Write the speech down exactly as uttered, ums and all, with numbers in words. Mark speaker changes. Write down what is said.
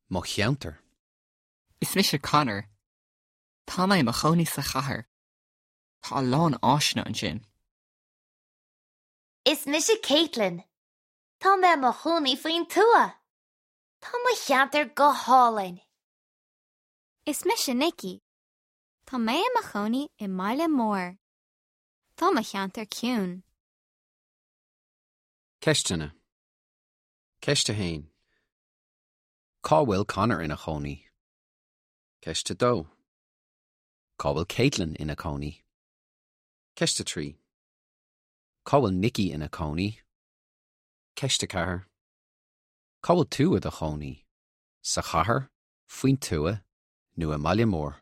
Speaker 1: Mo cheantar.
Speaker 2: Is mis sé Conor. Tá mé mo chónaí sa chathair. Tá lán áisna an sin.
Speaker 3: Is mis sé Caitlin. Tá mé mo chónaí faoin tua. Tá mo cheantar go hálainn.
Speaker 4: Is mis sé Nicky. Tá mé mo chónaí I Maile Mór. Tá mo cheantar ciún.
Speaker 1: Ceistena. Ceiste hain. Cá bhfuil Conor ina chónaí. Ceiste dó. Cá bhfuil Caitlin ina chónaí. Ceiste trí. Cá bhfuil Nicky ina chónaí. Ceiste ceathair. Cá bhfuil tú a chónaí. Sa chathair, faoin tua, nó I Maile Mór.